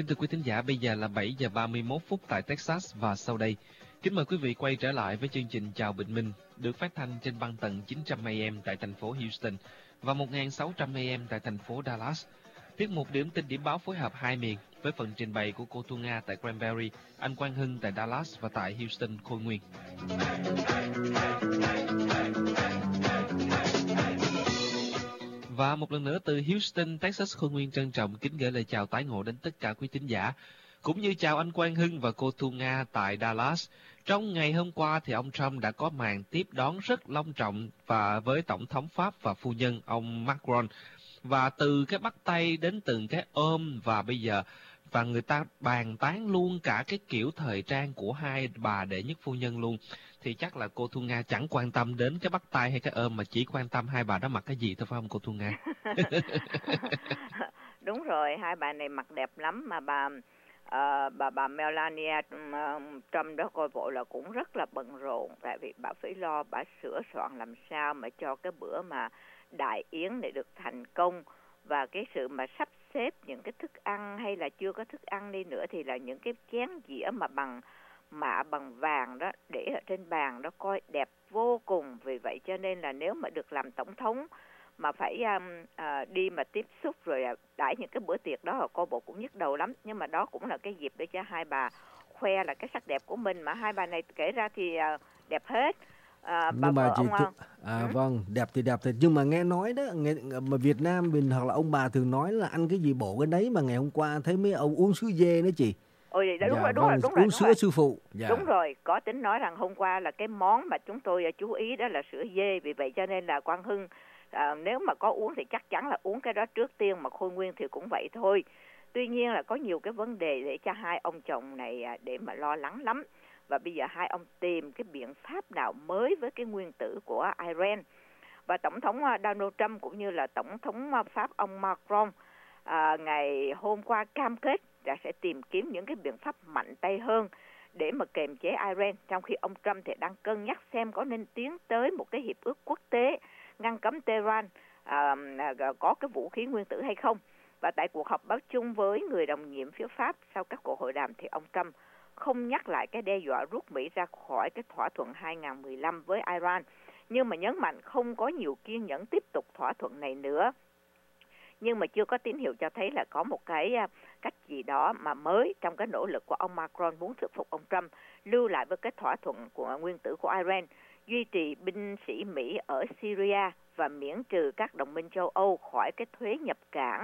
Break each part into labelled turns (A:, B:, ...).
A: Kính thưa quý thính giả, bây giờ là 7 giờ 31 phút tại Texas và sau đây, kính mời quý vị quay trở lại với chương trình Chào Bình Minh được phát thanh trên băng tần 900 AM tại thành phố Houston và 1600 AM tại thành phố Dallas. Tiết mục điểm tin điểm báo phối hợp hai miền với phần trình bày của cô Thu Nga tại Granbury, anh Quang Hưng tại Dallas và tại Houston, Khôi Nguyên. Và một lần nữa từ Houston, Texas, Khôi Nguyên trân trọng kính gửi lời chào tái ngộ đến tất cả quý thính giả, cũng như chào anh Quang Hưng và cô Thu Nga tại Dallas. Trong ngày hôm qua thì ông Trump đã có màn tiếp đón rất long trọng và với Tổng thống Pháp và phu nhân ông Macron. Và từ cái bắt tay đến từng cái ôm và bây giờ và người ta bàn tán luôn cả cái kiểu thời trang của hai bà đệ nhất phu nhân luôn. Thì chắc là cô Thu Nga chẳng quan tâm đến cái bắt tay hay cái ôm mà chỉ quan tâm hai bà đó mặc cái gì thôi phải không cô Thu Nga?
B: Đúng rồi, hai bà này mặc đẹp lắm mà bà Melania Trump đó coi bộ là cũng rất là bận rộn, tại vì bà phải lo bà sửa soạn làm sao mà cho cái bữa mà đại yến để được thành công, và cái sự mà sắp xếp những cái thức ăn hay là chưa có thức ăn đi nữa thì là những cái chén dĩa mà bằng mạ bằng vàng đó để ở trên bàn đó coi đẹp vô cùng. Vì vậy cho nên là nếu mà được làm tổng thống mà phải đi mà tiếp xúc rồi đãi những cái bữa tiệc đó, cô bộ cũng nhức đầu lắm. Nhưng mà đó cũng là cái dịp để cho hai bà khoe là cái sắc đẹp của mình, mà hai bà này kể ra thì đẹp hết.
C: Nhưng mà chị vâng, đẹp thì đẹp thật, nhưng mà nghe nói đó, mà Việt Nam mình hoặc là ông bà thường nói là ăn cái gì bổ cái đấy, mà ngày hôm qua thấy mấy ông uống sữa dê nữa chị.
B: Ôi đúng rồi,
C: uống sữa sư phụ.
B: Đúng rồi, có tính nói rằng hôm qua là cái món mà chúng tôi chú ý đó là sữa dê, vì vậy cho nên là Quang Hưng nếu mà có uống thì chắc chắn là uống cái đó trước tiên, mà Khôi Nguyên thì cũng vậy thôi. Tuy nhiên là có nhiều cái vấn đề để cho hai ông chồng này để mà lo lắng lắm. Và bây giờ hai ông tìm cái biện pháp nào mới với cái nguyên tử của Iran. Và Tổng thống Donald Trump cũng như là Tổng thống Pháp ông Macron ngày hôm qua cam kết là sẽ tìm kiếm những cái biện pháp mạnh tay hơn để mà kiềm chế Iran, trong khi ông Trump thì đang cân nhắc xem có nên tiến tới một cái hiệp ước quốc tế ngăn cấm Tehran có cái vũ khí nguyên tử hay không. Và tại cuộc họp báo chung với người đồng nhiệm phía Pháp sau các cuộc hội đàm thì ông Trump không nhắc lại cái đe dọa rút Mỹ ra khỏi cái thỏa thuận 2015 với Iran, nhưng mà nhấn mạnh không có nhiều kiên nhẫn tiếp tục thỏa thuận này nữa. Nhưng mà chưa có tín hiệu cho thấy là có một cái cách gì đó mà mới trong cái nỗ lực của ông Macron muốn thuyết phục ông Trump lưu lại với cái thỏa thuận của nguyên tử của Iran, duy trì binh sĩ Mỹ ở Syria và miễn trừ các đồng minh châu Âu khỏi cái thuế nhập cảng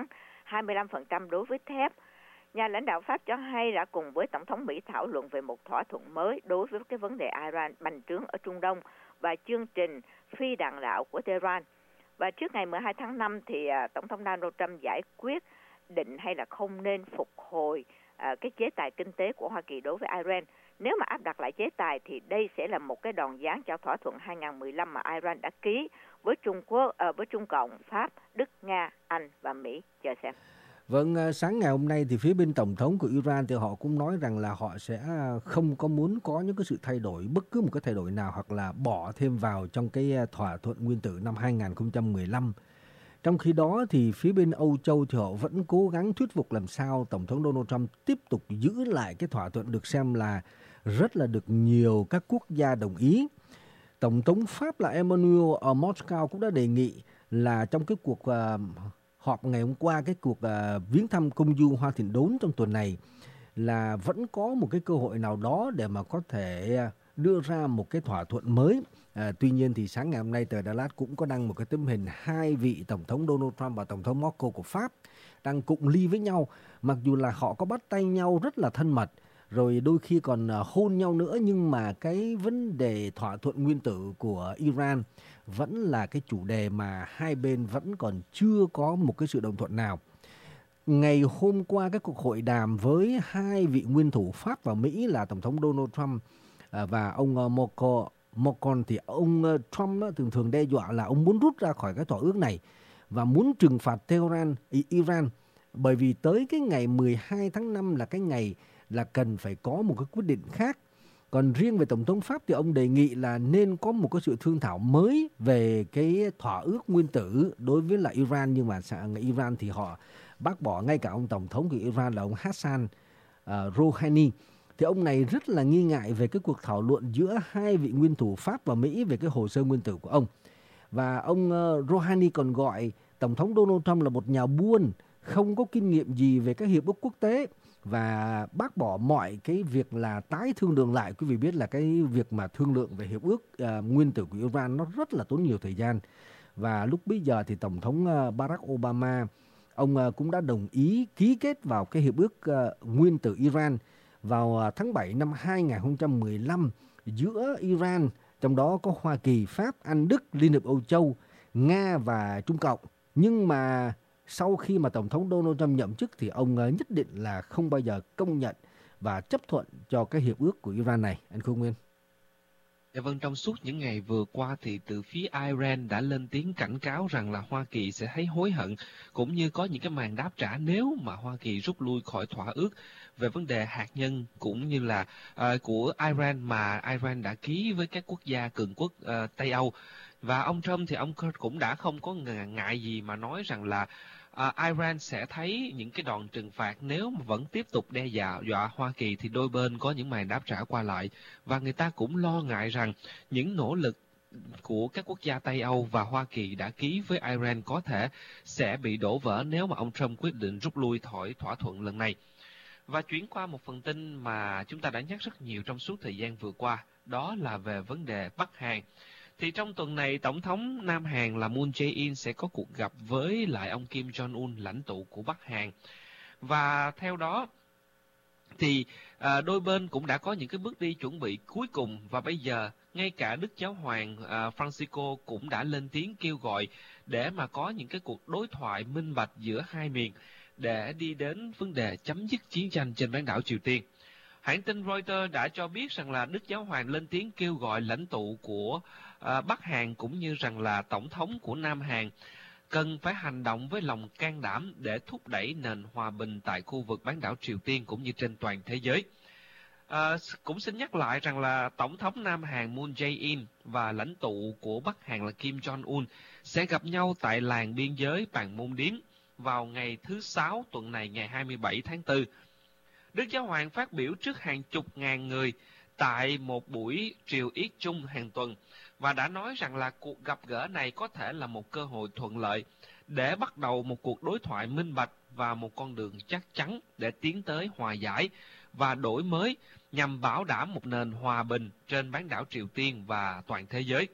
B: 25% đối với thép. Nhà lãnh đạo Pháp cho hay đã cùng với Tổng thống Mỹ thảo luận về một thỏa thuận mới đối với cái vấn đề Iran bành trướng ở Trung Đông và chương trình phi đạn đạo của Tehran. Và trước ngày 12 tháng 5 thì Tổng thống Donald Trump giải quyết định hay là không nên phục hồi cái chế tài kinh tế của Hoa Kỳ đối với Iran. Nếu mà áp đặt lại chế tài thì đây sẽ là một cái đòn giáng cho thỏa thuận 2015 mà Iran đã ký với Trung Quốc, với Trung Cộng, Pháp, Đức, Nga, Anh và Mỹ. Chờ xem.
C: Vâng, sáng ngày hôm nay thì phía bên Tổng thống của Iran thì họ cũng nói rằng là họ sẽ không có muốn có những cái sự thay đổi, bất cứ một cái thay đổi nào hoặc là bỏ thêm vào trong cái thỏa thuận nguyên tử năm 2015. Trong khi đó thì phía bên Âu Châu thì họ vẫn cố gắng thuyết phục làm sao Tổng thống Donald Trump tiếp tục giữ lại cái thỏa thuận được xem là rất là được nhiều các quốc gia đồng ý. Tổng thống Pháp là Emmanuel Macron cũng đã đề nghị là trong cái cuộc họp ngày hôm qua, cái cuộc viếng thăm công du Hoa Thịnh Đốn trong tuần này, là vẫn có một cái cơ hội nào đó để mà có thể đưa ra một cái thỏa thuận mới. Tuy nhiên thì sáng ngày hôm nay tờ Dallas cũng có đăng một cái tấm hình hai vị Tổng thống Donald Trump và Tổng thống Macron của Pháp đang cụng ly với nhau, mặc dù là họ có bắt tay nhau rất là thân mật, rồi đôi khi còn hôn nhau nữa, nhưng mà cái vấn đề thỏa thuận nguyên tử của Iran vẫn là cái chủ đề mà hai bên vẫn còn chưa có một cái sự đồng thuận nào. Ngày hôm qua cái cuộc hội đàm với hai vị nguyên thủ Pháp và Mỹ là Tổng thống Donald Trump và ông Macron thì ông Trump thường đe dọa là ông muốn rút ra khỏi cái thỏa ước này và muốn trừng phạt Iran, bởi vì tới cái ngày 12 tháng 5 là cái ngày là cần phải có một cái quyết định khác. Còn riêng về Tổng thống Pháp thì ông đề nghị là nên có một cái sự thương thảo mới về cái thỏa ước nguyên tử đối với là Iran, nhưng mà Iran thì họ bác bỏ ngay cả ông Tổng thống của Iran là ông Hassan Rouhani. Thì ông này rất là nghi ngại về cái cuộc thảo luận giữa hai vị nguyên thủ Pháp và Mỹ về cái hồ sơ nguyên tử của ông. Và ông Rouhani còn gọi Tổng thống Donald Trump là một nhà buôn, không có kinh nghiệm gì về các hiệp ước quốc tế, và bác bỏ mọi cái việc là tái thương lượng lại. Quý vị biết là cái việc mà thương lượng về hiệp ước nguyên tử của Iran nó rất là tốn nhiều thời gian. Và lúc bấy giờ thì Tổng thống Barack Obama, ông cũng đã đồng ý ký kết vào cái hiệp ước nguyên tử Iran vào tháng 7 năm 2015 giữa Iran, trong đó có Hoa Kỳ, Pháp, Anh, Đức, Liên hiệp Âu Châu, Nga và Trung Cộng. Nhưng mà sau khi mà Tổng thống Donald Trump nhậm chức thì ông nhất định là không bao giờ công nhận và chấp thuận cho cái hiệp ước của Iran này. Anh Khương Nguyên.
A: Dạ vâng, trong suốt những ngày vừa qua thì từ phía Iran đã lên tiếng cảnh cáo rằng là Hoa Kỳ sẽ thấy hối hận, cũng như có những cái màn đáp trả nếu mà Hoa Kỳ rút lui khỏi thỏa ước về vấn đề hạt nhân cũng như là của Iran mà Iran đã ký với các quốc gia cường quốc Tây Âu. Và ông Trump thì ông cũng đã không có ngại gì mà nói rằng là Iran sẽ thấy những cái đòn trừng phạt nếu mà vẫn tiếp tục đe dọa Hoa Kỳ, thì đôi bên có những màn đáp trả qua lại. Và người ta cũng lo ngại rằng những nỗ lực của các quốc gia Tây Âu và Hoa Kỳ đã ký với Iran có thể sẽ bị đổ vỡ nếu mà ông Trump quyết định rút lui khỏi thỏa thuận lần này. Và chuyển qua một phần tin mà chúng ta đã nhắc rất nhiều trong suốt thời gian vừa qua, đó là về vấn đề Bắc Hàn. Thì trong tuần này, Tổng thống Nam Hàn là Moon Jae-in sẽ có cuộc gặp với lại ông Kim Jong-un, lãnh tụ của Bắc Hàn. Và theo đó, thì đôi bên cũng đã có những cái bước đi chuẩn bị cuối cùng. Và bây giờ, ngay cả Đức Giáo hoàng Francisco cũng đã lên tiếng kêu gọi để mà có những cái cuộc đối thoại minh bạch giữa hai miền để đi đến vấn đề chấm dứt chiến tranh trên bán đảo Triều Tiên. Hãng tin Reuters đã cho biết rằng là Đức Giáo hoàng lên tiếng kêu gọi lãnh tụ của Bắc Hàn cũng như rằng là Tổng thống của Nam Hàn cần phải hành động với lòng can đảm để thúc đẩy nền hòa bình tại khu vực bán đảo Triều Tiên cũng như trên toàn thế giới. Cũng xin nhắc lại rằng là Tổng thống Nam Hàn Moon Jae-in và lãnh tụ của Bắc Hàn là Kim Jong-un sẽ gặp nhau tại làng biên giới Panmunjom vào ngày thứ Sáu tuần này, ngày 27 tháng 4. Đức Giáo hoàng phát biểu trước hàng chục ngàn người tại một buổi triều yết chung hàng tuần và đã nói rằng là cuộc gặp gỡ này có thể là một cơ hội thuận lợi để bắt đầu một cuộc đối thoại minh bạch và một con đường chắc chắn để tiến tới hòa giải và đổi mới nhằm bảo đảm một nền hòa bình trên bán đảo Triều Tiên và toàn thế giới.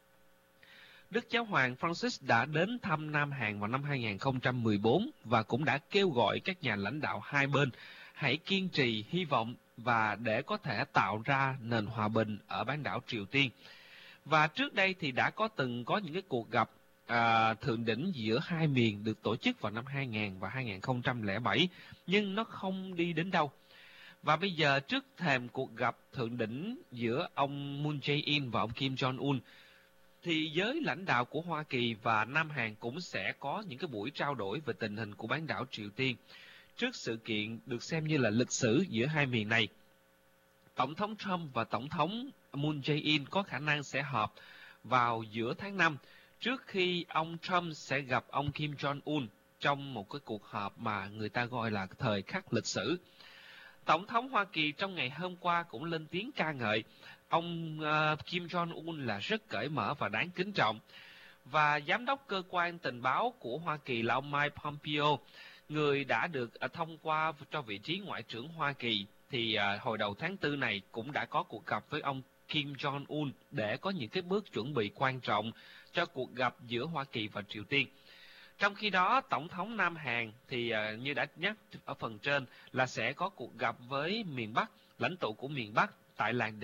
A: Đức Giáo hoàng Francis đã đến thăm Nam Hàn vào năm 2014 và cũng đã kêu gọi các nhà lãnh đạo hai bên hãy kiên trì hy vọng và để có thể tạo ra nền hòa bình ở bán đảo Triều Tiên. Và trước đây thì đã từng có những cái cuộc gặp thượng đỉnh giữa hai miền được tổ chức vào năm 2000 và 2007, nhưng nó không đi đến đâu. Và bây giờ trước thềm cuộc gặp thượng đỉnh giữa ông Moon Jae-in và ông Kim Jong-un, thì giới lãnh đạo của Hoa Kỳ và Nam Hàn cũng sẽ có những cái buổi trao đổi về tình hình của bán đảo Triều Tiên trước sự kiện được xem như là lịch sử giữa hai miền này. Tổng thống Trump và Tổng thống Moon Jae-in có khả năng sẽ họp vào giữa tháng 5 trước khi ông Trump sẽ gặp ông Kim Jong-un trong một cái cuộc họp mà người ta gọi là thời khắc lịch sử. Tổng thống Hoa Kỳ trong ngày hôm qua cũng lên tiếng ca ngợi ông Kim Jong-un là rất cởi mở và đáng kính trọng. Và giám đốc cơ quan tình báo của Hoa Kỳ là ông Mike Pompeo, người đã được thông qua cho vị trí Ngoại trưởng Hoa Kỳ, thì hồi đầu tháng 4 này cũng đã có cuộc gặp với ông Kim Jong-un để có những cái bước chuẩn bị quan trọng cho cuộc gặp giữa Hoa Kỳ và Triều Tiên. Trong khi đó, Tổng thống Nam Hàn thì như đã nhắc ở phần trên là sẽ có cuộc gặp với miền Bắc, lãnh tụ của miền Bắc tại làng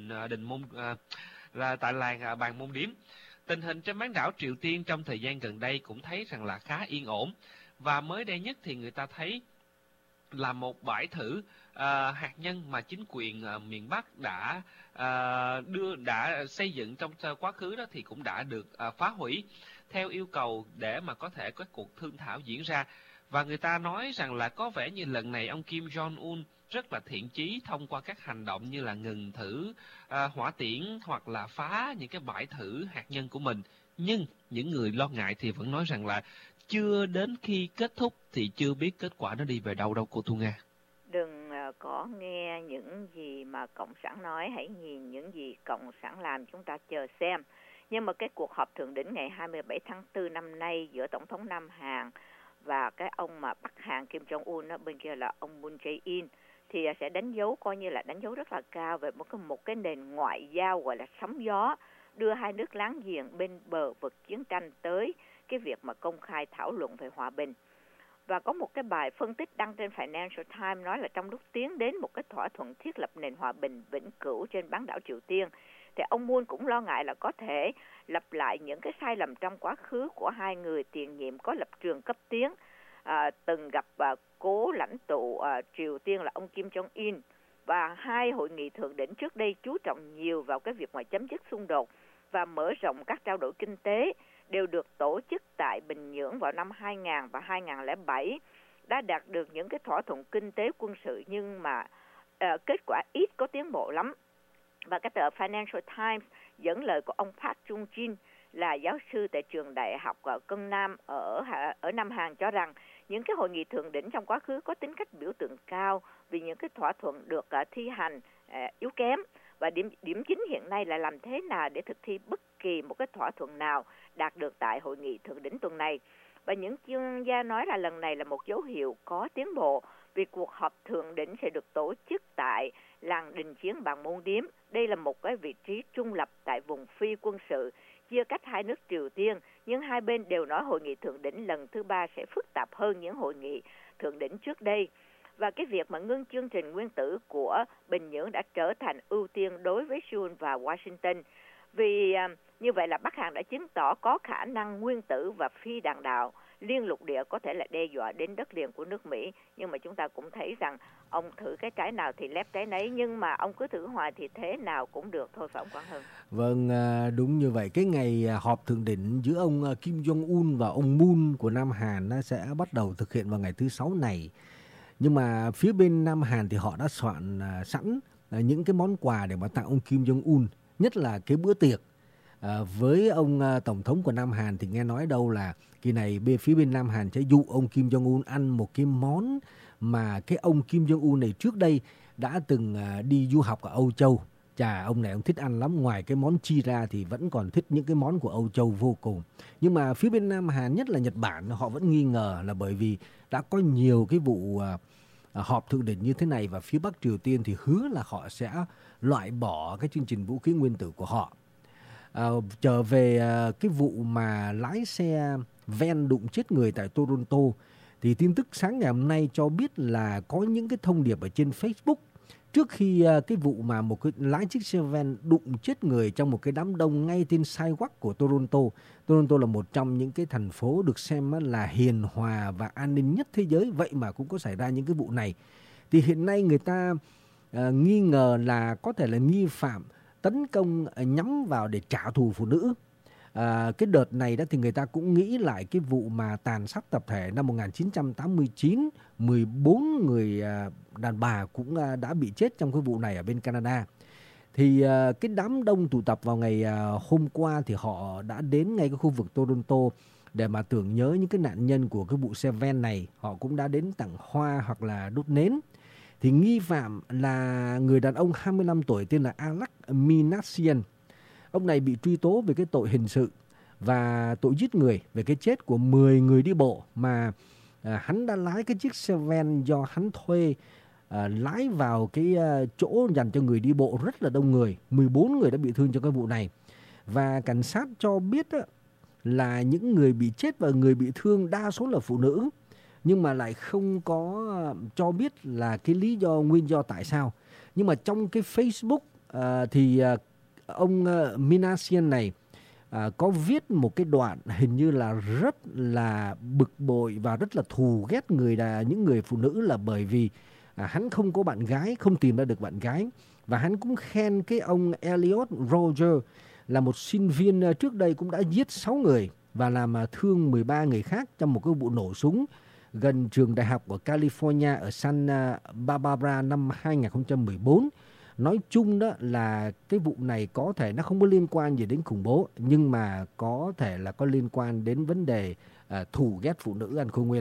A: Panmunjom. Tình hình trên bán đảo Triều Tiên trong thời gian gần đây cũng thấy rằng là khá yên ổn. Và mới đây nhất thì người ta thấy là một bãi thử hạt nhân mà chính quyền miền Bắc đã xây dựng trong quá khứ đó thì cũng đã được phá hủy theo yêu cầu để mà có thể có cuộc thương thảo diễn ra. Và người ta nói rằng là có vẻ như lần này ông Kim Jong-un rất là thiện chí thông qua các hành động như là ngừng thử hỏa tiễn hoặc là phá những cái bãi thử hạt nhân của mình. Nhưng những người lo ngại thì vẫn nói rằng là chưa đến khi kết thúc thì chưa biết kết quả nó đi về đâu đâu cô Thu Nga.
B: Đừng có nghe những gì mà Cộng sản nói, hãy nhìn những gì Cộng sản làm, chúng ta chờ xem. Nhưng mà cái cuộc họp thượng đỉnh ngày 27 tháng 4 năm nay giữa Tổng thống Nam Hàn và cái ông mà Bắc Hàn Kim Jong-un, bên kia là ông Moon Jae-in, thì sẽ đánh dấu, coi như là đánh dấu rất là cao về một cái nền ngoại giao gọi là sóng gió, đưa hai nước láng giềng bên bờ vực chiến tranh tới cái việc mà công khai thảo luận về hòa bình. Và có một cái bài phân tích đăng trên Financial Times nói là trong lúc tiến đến một cái thỏa thuận thiết lập nền hòa bình vĩnh cửu trên bán đảo Triều Tiên, thì ông Moon cũng lo ngại là có thể lặp lại những cái sai lầm trong quá khứ của hai người tiền nhiệm có lập trường cấp tiến, từng gặp cố lãnh tụ Triều Tiên là ông Kim Jong-un. Và hai hội nghị thượng đỉnh trước đây chú trọng nhiều vào cái việc mà chấm dứt xung đột và mở rộng các trao đổi kinh tế, đều được tổ chức tại Bình Nhưỡng vào năm 2000 và 2007, đã đạt được những cái thỏa thuận kinh tế quân sự, nhưng mà kết quả ít có tiến bộ lắm. Và cái tờ Financial Times dẫn lời của ông Park Jung-jin là giáo sư tại trường đại học Cân Nam ở Nam Hàn cho rằng những cái hội nghị thượng đỉnh trong quá khứ có tính cách biểu tượng cao vì những cái thỏa thuận được thi hành yếu kém, và điểm chính hiện nay là làm thế nào để thực thi bất kỳ một cái thỏa thuận nào đạt được tại hội nghị thượng đỉnh tuần này. Và những chuyên gia nói là lần này là một dấu hiệu có tiến bộ, vì cuộc họp thượng đỉnh sẽ được tổ chức tại làng đình chiến Bàn Môn Điếm. Đây là một cái vị trí trung lập tại vùng phi quân sự chia cách hai nước Triều Tiên, nhưng hai bên đều nói hội nghị thượng đỉnh lần thứ 3 sẽ phức tạp hơn những hội nghị thượng đỉnh trước đây. Và cái việc mà ngưng chương trình nguyên tử của Bình Nhưỡng đã trở thành ưu tiên đối với Seoul và Washington. Vì như vậy là Bắc Hàn đã chứng tỏ có khả năng nguyên tử và phi đạn đạo liên lục địa có thể là đe dọa đến đất liền của nước Mỹ. Nhưng mà chúng ta cũng thấy rằng ông thử cái trái nào thì lép trái nấy, nhưng mà ông cứ thử hoài thì thế nào cũng được thôi, phải ông Quang Hưng?
C: Vâng, đúng như vậy. Cái ngày họp thượng đỉnh giữa ông Kim Jong-un và ông Moon của Nam Hàn nó sẽ bắt đầu thực hiện vào ngày thứ 6 này. Nhưng mà phía bên Nam Hàn thì họ đã soạn sẵn những cái món quà để mà tặng ông Kim Jong-un, nhất là cái bữa tiệc. Với ông Tổng thống của Nam Hàn thì nghe nói đâu là kỳ này phía bên Nam Hàn sẽ dụ ông Kim Jong-un ăn một cái món mà cái ông Kim Jong-un này trước đây đã từng đi du học ở Âu Châu. Chà, ông này ông thích ăn lắm, ngoài cái món chi ra thì vẫn còn thích những cái món của Âu Châu vô cùng. Nhưng mà phía bên Nam Hàn, nhất là Nhật Bản, họ vẫn nghi ngờ là bởi vì đã có nhiều cái vụ họp thượng đỉnh như thế này, và phía Bắc Triều Tiên thì hứa là họ sẽ loại bỏ cái chương trình vũ khí nguyên tử của họ. Trở về cái vụ mà lái xe van đụng chết người tại Toronto, thì tin tức sáng ngày hôm nay cho biết là có những cái thông điệp ở trên Facebook trước khi cái vụ mà một cái lái chiếc xe van đụng chết người trong một cái đám đông ngay trên sidewalk của Toronto. Toronto là một trong những cái thành phố được xem là hiền hòa và an ninh nhất thế giới, vậy mà cũng có xảy ra những cái vụ này. Thì hiện nay người ta nghi ngờ là có thể là nghi phạm tấn công nhắm vào để trả thù phụ nữ. Cái đợt này đó thì người ta cũng nghĩ lại cái vụ mà tàn sát tập thể năm 1989, 14 người đàn bà cũng đã bị chết trong cái vụ này ở bên Canada. Thì cái đám đông tụ tập vào ngày hôm qua thì họ đã đến ngay cái khu vực Toronto để mà tưởng nhớ những cái nạn nhân của cái vụ xe van này. Họ cũng đã đến tặng hoa hoặc là đốt nến. Thì nghi phạm là người đàn ông 25 tuổi tên là Alex Minassian. Ông này bị truy tố về cái tội hình sự và tội giết người về cái chết của 10 người đi bộ mà hắn đã lái cái chiếc xe van do hắn thuê lái vào cái chỗ dành cho người đi bộ rất là đông người. 14 người đã bị thương trong cái vụ này. Và cảnh sát cho biết là những người bị chết và người bị thương đa số là phụ nữ, nhưng mà lại không có cho biết là cái lý do, nguyên do tại sao. Nhưng mà trong cái Facebook thì ông Minassian này có viết một cái đoạn hình như là rất là bực bội và rất là thù ghét những người phụ nữ, là bởi vì hắn không có bạn gái, không tìm ra được bạn gái. Và hắn cũng khen cái ông Elliot Roger là một sinh viên trước đây cũng đã giết 6 người và làm thương 13 người khác trong một cái vụ nổ súng gần trường đại học của California ở Santa Barbara năm 2014. Nói chung đó là cái vụ này có thể nó không có liên quan gì đến khủng bố, nhưng mà có thể là có liên quan đến vấn đề thù ghét phụ nữ, anh Khôi Nguyên.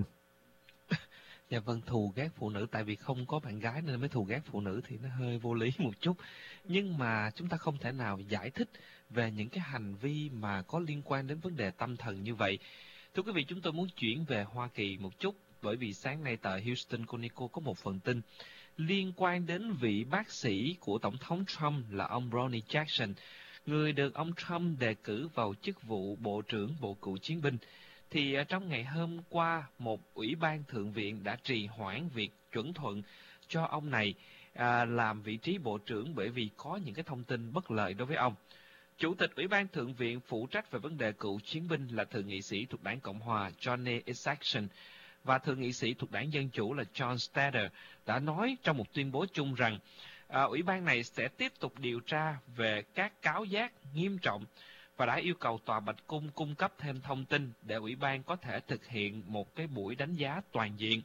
A: Dạ vâng, thù ghét phụ nữ, tại vì không có bạn gái nên mới thù ghét phụ nữ thì nó hơi vô lý một chút. Nhưng mà chúng ta không thể nào giải thích về những cái hành vi mà có liên quan đến vấn đề tâm thần như vậy. Thưa quý vị, chúng tôi muốn chuyển về Hoa Kỳ một chút, bởi vì sáng nay tờ Houston Chronicle có một phần tin liên quan đến vị bác sĩ của Tổng thống Trump là ông Ronny Jackson, người được ông Trump đề cử vào chức vụ Bộ trưởng Bộ Cựu Chiến binh. Thì trong ngày hôm qua, một ủy ban thượng viện đã trì hoãn việc chuẩn thuận cho ông này làm vị trí bộ trưởng bởi vì có những cái thông tin bất lợi đối với ông. Chủ tịch Ủy ban Thượng viện phụ trách về vấn đề cựu chiến binh là thượng nghị sĩ thuộc đảng Cộng hòa Johnny Isakson và thượng nghị sĩ thuộc đảng Dân chủ là John Stader đã nói trong một tuyên bố chung rằng ủy ban này sẽ tiếp tục điều tra về các cáo giác nghiêm trọng và đã yêu cầu Tòa Bạch Cung cung cấp thêm thông tin để ủy ban có thể thực hiện một cái buổi đánh giá toàn diện.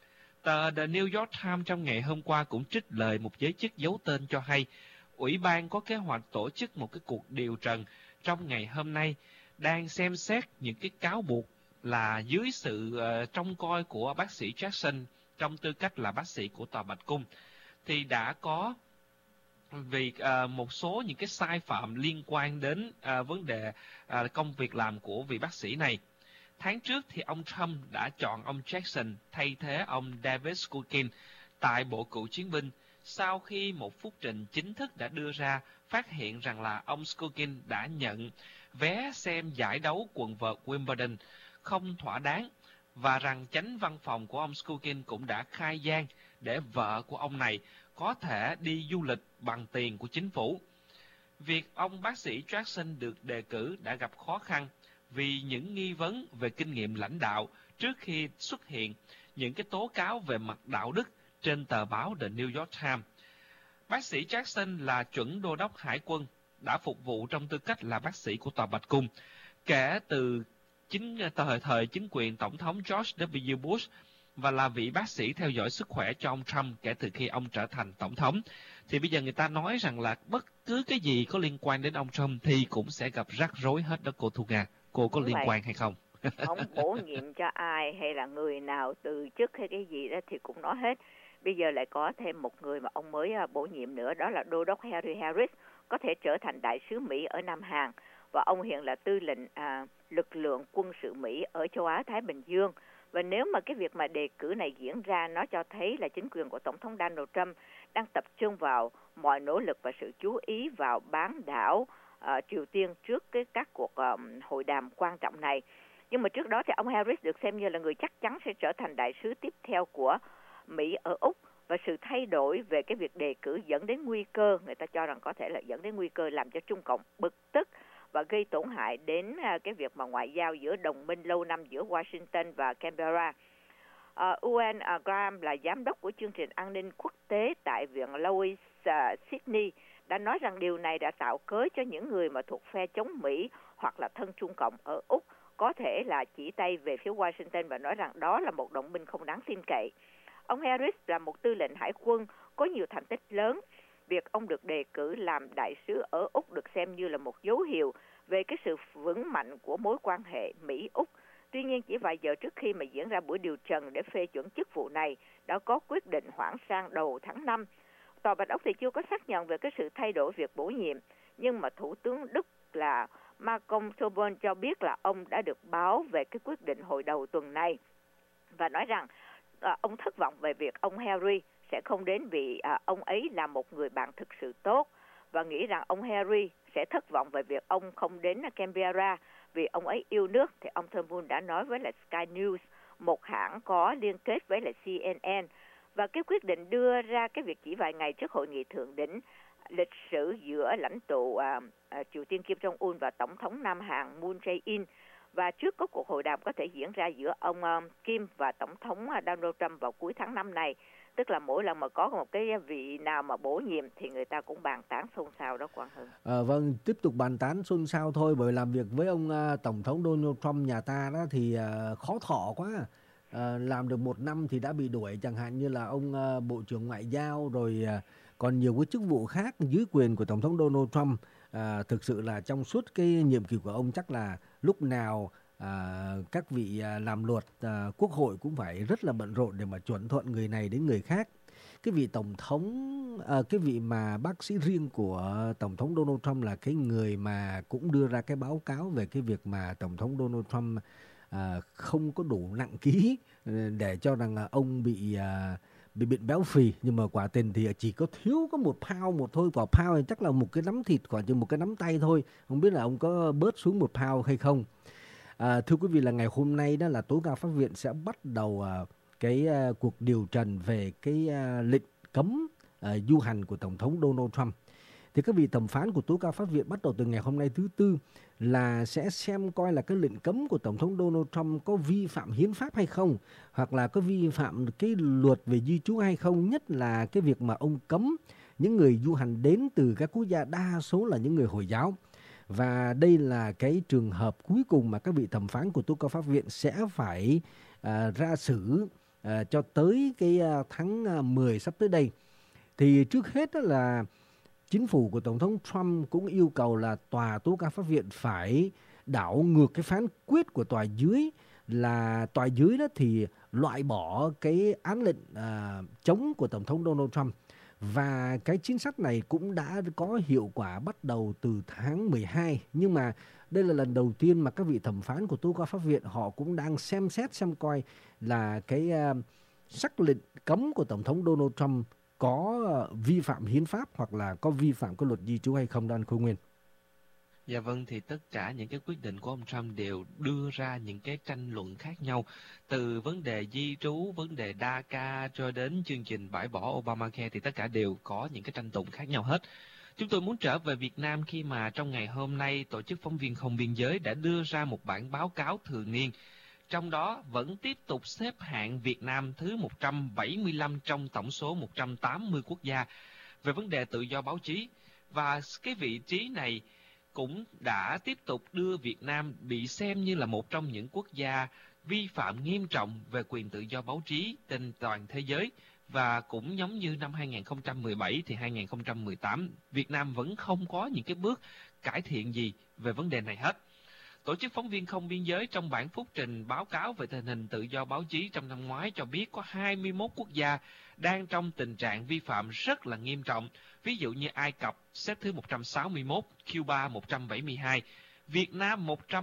A: Tờ The New York Times trong ngày hôm qua cũng trích lời một giới chức giấu tên cho hay ủy ban có kế hoạch tổ chức một cái cuộc điều trần trong ngày hôm nay đang xem xét những cái cáo buộc là dưới sự trông coi của bác sĩ Jackson trong tư cách là bác sĩ của Tòa Bạch Cung thì đã có vì một số những cái sai phạm liên quan đến vấn đề công việc làm của vị bác sĩ này. Tháng trước thì ông Trump đã chọn ông Jackson thay thế ông David Shulkin tại Bộ Cựu Chiến binh sau khi một phúc trình chính thức đã đưa ra phát hiện rằng là ông Shulkin đã nhận vé xem giải đấu quần vợt Wimbledon không thỏa đáng và rằng chánh văn phòng của ông Shulkin cũng đã khai gian để vợ của ông này có thể đi du lịch bằng tiền của chính phủ. Việc ông bác sĩ Jackson được đề cử đã gặp khó khăn vì những nghi vấn về kinh nghiệm lãnh đạo trước khi xuất hiện những cái tố cáo về mặt đạo đức trên tờ báo The New York Times. Bác sĩ Jackson là chuẩn đô đốc hải quân, đã phục vụ trong tư cách là bác sĩ của Tòa Bạch Cung kể từ thời chính quyền Tổng thống George W. Bush và là vị bác sĩ theo dõi sức khỏe cho ông Trump kể từ khi ông trở thành Tổng thống. Thì bây giờ người ta nói rằng là bất cứ cái gì có liên quan đến ông Trump thì cũng sẽ gặp rắc rối hết đó cô Thu Nga. Cô có liên quan hay không?
B: Ông bổ nhiệm cho ai hay là người nào từ chức hay cái gì đó thì cũng nói hết. Bây giờ lại có thêm một người mà ông mới bổ nhiệm nữa, đó là Đô đốc Harry Harris, có thể trở thành đại sứ Mỹ ở Nam Hàn. Và ông hiện là tư lệnh lực lượng quân sự Mỹ ở châu Á-Thái Bình Dương. Và nếu mà cái việc mà đề cử này diễn ra, nó cho thấy là chính quyền của Tổng thống Donald Trump đang tập trung vào mọi nỗ lực và sự chú ý vào bán đảo Triều Tiên trước các cuộc hội đàm quan trọng này. Nhưng mà trước đó thì ông Harris được xem như là người chắc chắn sẽ trở thành đại sứ tiếp theo của Mỹ ở Úc. Và sự thay đổi về cái việc đề cử dẫn đến nguy cơ, người ta cho rằng có thể là dẫn đến nguy cơ làm cho Trung Cộng bực tức và gây tổn hại đến cái việc mà ngoại giao giữa đồng minh lâu năm giữa Washington và Canberra. Ewan Graham là giám đốc của chương trình an ninh quốc tế tại Viện Louis Sydney đã nói rằng điều này đã tạo cớ cho những người mà thuộc phe chống Mỹ hoặc là thân Trung Cộng ở Úc có thể là chỉ tay về phía Washington và nói rằng đó là một đồng minh không đáng tin cậy. Ông Harris là một tư lệnh hải quân có nhiều thành tích lớn. Việc ông được đề cử làm đại sứ ở Úc được xem như là một dấu hiệu về cái sự vững mạnh của mối quan hệ Mỹ-Úc. Tuy nhiên, chỉ vài giờ trước khi mà diễn ra buổi điều trần để phê chuẩn chức vụ này, đã có quyết định hoãn sang đầu tháng 5. Tòa Bạch Ốc thì chưa có xác nhận về cái sự thay đổi việc bổ nhiệm, nhưng mà Thủ tướng Đức là Malcolm Turnbull cho biết là ông đã được báo về cái quyết định hồi đầu tuần này và nói rằng ông thất vọng về việc ông Harry sẽ không đến vì ông ấy là một người bạn thực sự tốt và nghĩ rằng ông Harry sẽ thất vọng về việc ông không đến Canberra vì ông ấy yêu nước. Thì ông Turnbull đã nói với lại Sky News, một hãng có liên kết với lại CNN, và cái quyết định đưa ra cái việc chỉ vài ngày trước hội nghị thượng đỉnh lịch sử giữa lãnh tụ Triều Tiên Kim Jong-un và Tổng thống Nam Hàn Moon Jae-in, và trước có cuộc hội đàm có thể diễn ra giữa ông Kim và Tổng thống Donald Trump vào cuối tháng 5 này. Tức là mỗi lần mà có một cái vị nào mà bổ nhiệm thì người ta cũng bàn tán xôn xao đó, Quang Hưng.
C: Vâng, tiếp tục bàn tán xôn xao thôi, bởi làm việc với ông Tổng thống Donald Trump nhà ta đó thì khó thọ quá. Làm được 1 năm thì đã bị đuổi, chẳng hạn như là ông Bộ trưởng Ngoại giao, rồi Còn nhiều cái chức vụ khác dưới quyền của Tổng thống Donald Trump, thực sự là trong suốt cái nhiệm kỳ của ông chắc là lúc nào các vị làm luật quốc hội cũng phải rất là bận rộn để mà chuẩn thuận người này đến người khác. Cái vị tổng thống, cái vị mà bác sĩ riêng của Tổng thống Donald Trump là cái người mà cũng đưa ra cái báo cáo về cái việc mà Tổng thống Donald Trump không có đủ nặng ký để cho rằng ông bị bệnh béo phì, nhưng mà quả tình thì chỉ có thiếu có một pound một thôi. Quả pound thì chắc là một cái nắm thịt, khoảng chừng một cái nắm tay thôi. Không biết là ông có bớt xuống một pound hay không. Thưa quý vị, là ngày hôm nay đó là tối cao pháp viện sẽ bắt đầu cái cuộc điều trần về cái lệnh cấm du hành của Tổng thống Donald Trump. Thì các vị thẩm phán của tối cao pháp viện bắt đầu từ ngày hôm nay thứ Tư là sẽ xem coi là cái lệnh cấm của Tổng thống Donald Trump có vi phạm hiến pháp hay không, hoặc là có vi phạm cái luật về di trú hay không, nhất là cái việc mà ông cấm những người du hành đến từ các quốc gia đa số là những người Hồi giáo. Và đây là cái trường hợp cuối cùng mà các vị thẩm phán của tối cao pháp viện sẽ phải ra xử cho tới cái tháng 10 sắp tới đây. Thì trước hết đó là chính phủ của Tổng thống Trump cũng yêu cầu là tòa tối cao pháp viện phải đảo ngược cái phán quyết của tòa dưới, là tòa dưới đó thì loại bỏ cái án lệnh chống của Tổng thống Donald Trump. Và cái chính sách này cũng đã có hiệu quả bắt đầu từ tháng 12. Nhưng mà đây là lần đầu tiên mà các vị thẩm phán của tối cao pháp viện họ cũng đang xem xét xem coi là cái sắc lệnh cấm của Tổng thống Donald Trump có vi phạm hiến pháp hoặc là có vi phạm cái luật di trú hay không đó anh Khôi Nguyên.
A: Dạ vâng, thì tất cả những cái quyết định của ông Trump đều đưa ra những cái tranh luận khác nhau, từ vấn đề di trú, vấn đề DACA cho đến chương trình bãi bỏ Obamacare, thì tất cả đều có những cái tranh tụng khác nhau hết. Chúng tôi muốn trở về Việt Nam khi mà trong ngày hôm nay, Tổ chức Phóng viên Không Biên Giới đã đưa ra một bản báo cáo thường niên. Trong đó vẫn tiếp tục xếp hạng Việt Nam thứ 175 trong tổng số 180 quốc gia về vấn đề tự do báo chí. Và cái vị trí này cũng đã tiếp tục đưa Việt Nam bị xem như là một trong những quốc gia vi phạm nghiêm trọng về quyền tự do báo chí trên toàn thế giới. Và cũng giống như năm 2017 thì 2018 Việt Nam vẫn không có những cái bước cải thiện gì về vấn đề này hết. Tổ chức Phóng viên Không Biên Giới trong bản phúc trình báo cáo về tình hình tự do báo chí trong năm ngoái cho biết có 21 quốc gia đang trong tình trạng vi phạm rất là nghiêm trọng. Ví dụ như Ai Cập xếp thứ 161, Cuba 172, Việt Nam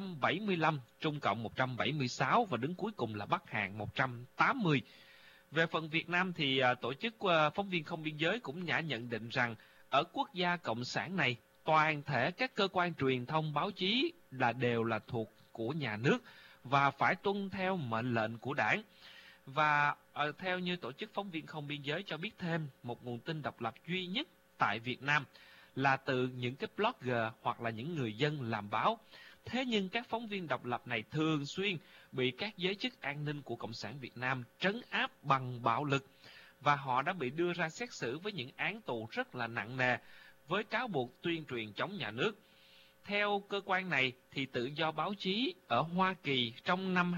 A: 175, Trung Cộng 176 và đứng cuối cùng là Bắc Hàn 180. Về phần Việt Nam thì Tổ chức Phóng viên Không Biên Giới cũng đã nhận định rằng ở quốc gia cộng sản này, toàn thể các cơ quan truyền thông báo chí đều là thuộc của nhà nước và phải tuân theo mệnh lệnh của đảng. Và theo như Tổ chức Phóng viên Không Biên Giới cho biết thêm, một nguồn tin độc lập duy nhất tại Việt Nam là từ những cái blogger hoặc là những người dân làm báo. Thế nhưng các phóng viên độc lập này thường xuyên bị các giới chức an ninh của Cộng sản Việt Nam trấn áp bằng bạo lực, và họ đã bị đưa ra xét xử với những án tù rất là nặng nề với cáo buộc tuyên truyền chống nhà nước. Theo cơ quan này thì tự do báo chí ở Hoa Kỳ trong năm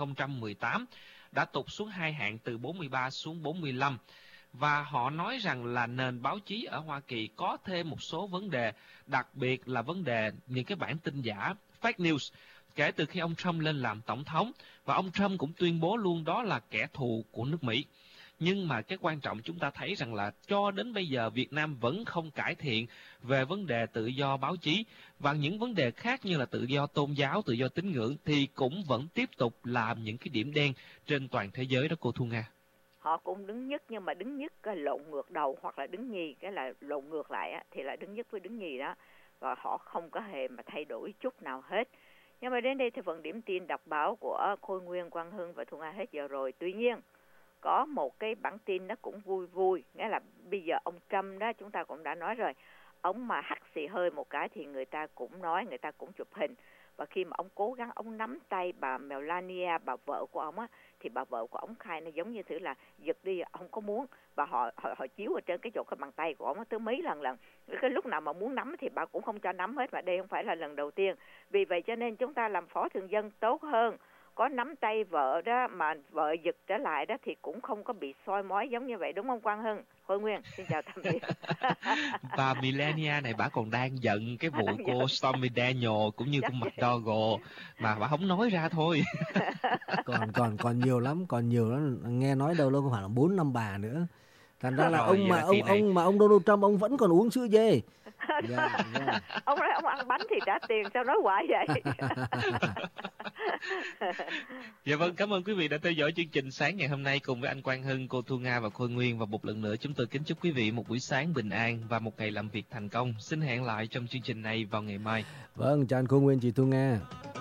A: 2018 đã tụt xuống 2 hạng từ 43 xuống 45. Và họ nói rằng là nền báo chí ở Hoa Kỳ có thêm một số vấn đề, đặc biệt là vấn đề những cái bản tin giả, fake news, kể từ khi ông Trump lên làm tổng thống. Và ông Trump cũng tuyên bố luôn đó là kẻ thù của nước Mỹ. Nhưng mà cái quan trọng chúng ta thấy rằng là cho đến bây giờ Việt Nam vẫn không cải thiện về vấn đề tự do báo chí, và những vấn đề khác như là tự do tôn giáo, tự do tín ngưỡng thì cũng vẫn tiếp tục làm những cái điểm đen trên toàn thế giới đó cô Thu Nga.
B: Họ cũng đứng nhất, nhưng mà đứng nhất cái lộn ngược đầu, hoặc là đứng nhì cái là lộn ngược lại á, thì là đứng nhất với đứng nhì đó, và họ không có hề mà thay đổi chút nào hết. Nhưng mà đến đây thì phần điểm tin đọc báo của Khôi Nguyên, Quang Hưng và Thu Nga hết giờ rồi. Tuy nhiên có một cái bản tin nó cũng vui vui, nghĩa là bây giờ ông Trump đó, chúng ta cũng đã nói rồi, ông mà hắt xì hơi một cái thì người ta cũng nói, người ta cũng chụp hình. Và khi mà ông cố gắng ông nắm tay bà Melania, bà vợ của ông á, thì bà vợ của ông khai nó giống như thứ là giật đi, ông có muốn. Và họ chiếu ở trên cái chỗ cái bàn tay của ông tới mấy lần. Cái lúc nào mà muốn nắm thì bà cũng không cho nắm hết, mà đây không phải là lần đầu tiên. Vì vậy cho nên chúng ta làm phó thường dân tốt hơn, có nắm tay vợ đó mà vợ giật trở lại đó thì cũng không có bị soi mói giống như vậy, đúng không Quang Hưng? Khôi Nguyên, xin chào tạm biệt.
A: Bà Melania này bà còn đang giận cái vụ cô Stormy Daniels cũng như con McDougal mà bà không nói ra thôi.
C: còn nhiều lắm, nghe nói đâu có phải là 4-5 bà nữa. Thành ra là ông Donald Trump ông vẫn còn uống sữa dê.
B: Ông nói ông ăn bánh thì trả tiền, sao nói hoài vậy?
A: Dạ vâng, cảm ơn quý vị đã theo dõi chương trình sáng ngày hôm nay cùng với anh Quang Hưng, cô Thu Nga và Khôi Nguyên. Và một lần nữa chúng tôi kính chúc quý vị một buổi sáng bình an và một ngày làm việc thành công. Xin hẹn lại trong chương trình này vào ngày mai.
C: Vâng, chào anh Khôi Nguyên, chị Thu Nga.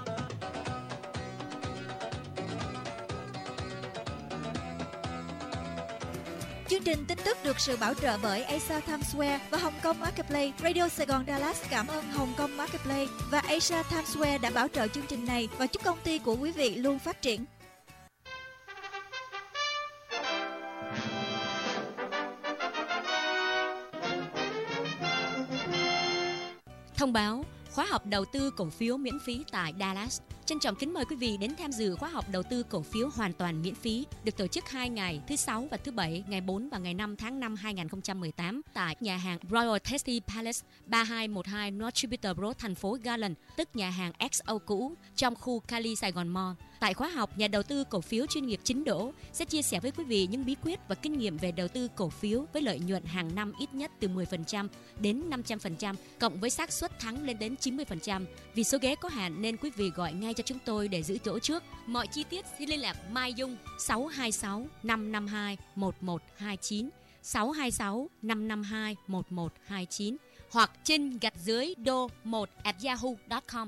D: Chương trình tin tức được sự bảo trợ bởi Asia Times Square và Hồng Kông Marketplace. Radio Sài Gòn Dallas cảm ơn Hồng Kông Marketplace và Asia Times Square đã bảo trợ chương trình này và chúc công ty của quý vị luôn phát triển.
E: Thông báo khóa học đầu tư cổ phiếu miễn phí tại Dallas. Trân trọng kính mời quý vị đến tham dự khóa học đầu tư cổ phiếu hoàn toàn miễn phí được tổ chức 2 ngày, thứ 6 và thứ 7, ngày 4 và ngày 5 tháng 5 2018 tại nhà hàng Royal Tasty Palace 3212 North Jupiter Road, thành phố Garland, tức nhà hàng XO cũ trong khu Cali Sài Gòn Mall. Tại khóa học, nhà đầu tư cổ phiếu chuyên nghiệp chính đỗ sẽ chia sẻ với quý vị những bí quyết và kinh nghiệm về đầu tư cổ phiếu với lợi nhuận hàng năm ít nhất từ 10% đến 500%, cộng với xác suất thắng lên đến 90%. Vì số ghế có hạn nên quý vị gọi ngay cho chúng tôi để giữ chỗ trước. Mọi chi tiết xin liên lạc Mai Dung 626 552 1129 626 552 1129 hoặc trên _do1@yahoo.com.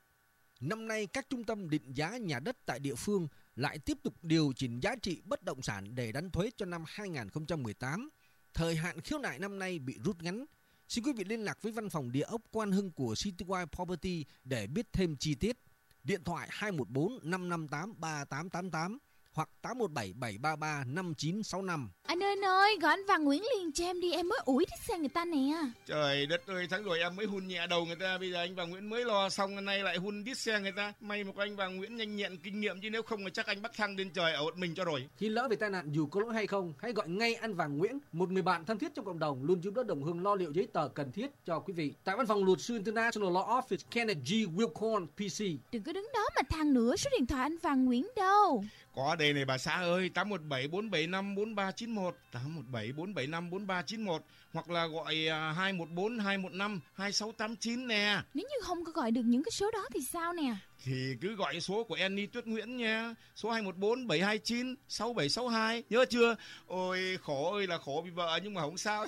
C: Năm nay, các trung tâm định giá nhà đất tại địa phương lại tiếp tục điều chỉnh giá trị bất động sản để đánh thuế cho năm 2018. Thời hạn khiếu nại năm nay bị rút ngắn. Xin quý vị liên lạc với văn phòng địa ốc Quang Hưng của Citywide Property để biết thêm chi tiết. Điện thoại 214 558 3888 hoặc 817 733 5965.
F: Anh ơi, gọi anh Vàng Nguyễn liền cho em đi, em mới ủi thích xe người ta nè.
G: Trời đất ơi, tháng rồi em mới hun nhẹ đầu người ta, bây giờ anh Vàng Nguyễn mới lo xong, hôm nay lại hun đít xe người ta. May mà có anh Vàng Nguyễn nhanh nhẹn kinh nghiệm, chứ nếu không là chắc anh bắc thang lên trời ở một mình cho rồi.
C: Khi lỡ về tai nạn dù có lỗi hay không, hãy gọi ngay anh Vàng Nguyễn, một người bạn thân thiết trong cộng đồng, luôn giúp đỡ đồng hương lo liệu giấy tờ cần thiết cho quý vị. Tại văn phòng luật sư International Law Office Kenneth G. Wilcorn PC.
F: Đừng có đứng đó mà than nữa, số điện thoại anh Vàng Nguyễn đâu?
G: Có đây này bà xã ơi, 817 475 4391, 817 475 4391 hoặc là gọi 214 215 2689 nè.
F: Nếu như không có gọi được những cái số đó thì sao nè?
G: Thì cứ gọi số của Annie Tuyết Nguyễn nha, số 214 729 6762, nhớ chưa? Ôi khổ ơi là khổ vì vợ nhưng mà không sao.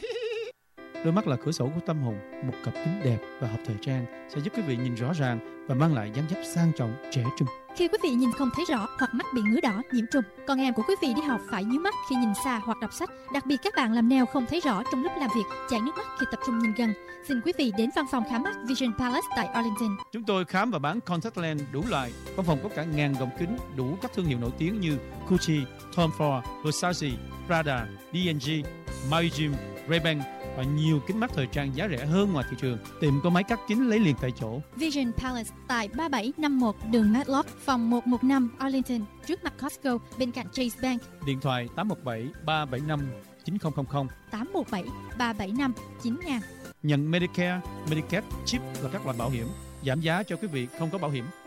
H: Đôi mắt là cửa sổ của tâm hồn, một cặp kính đẹp và hợp thời trang sẽ giúp quý vị nhìn rõ ràng và mang lại dáng dấp sang trọng, trẻ trung.
I: Khi quý vị nhìn không thấy rõ hoặc mắt bị ngứa đỏ, nhiễm trùng, con em của quý vị đi học phải nhíu mắt khi nhìn xa hoặc đọc sách, đặc biệt các bạn làm nail không thấy rõ trong lúc làm việc, chảy nước mắt khi tập trung nhìn gần, xin quý vị đến văn phòng khám mắt Vision Palace tại Arlington.
H: Chúng tôi khám và bán contact lens đủ loại. Văn phòng có cả ngàn gọng kính đủ các thương hiệu nổi tiếng như Gucci, Tom Ford, Versace, Prada, D&G, Maui Jim, Ray-Ban và nhiều kính mắt thời trang giá rẻ hơn ngoài thị trường. Tiệm có máy cắt kính lấy liền tại chỗ.
I: Vision Palace tại 3751 đường Matlock, phòng 115 Arlington, trước mặt Costco, bên cạnh Chase Bank.
H: Điện thoại 817 375 9000
I: 817 375 9000.
H: Nhận Medicare, Medicaid, chip và các loại bảo hiểm. Giảm giá cho quý vị không có bảo hiểm.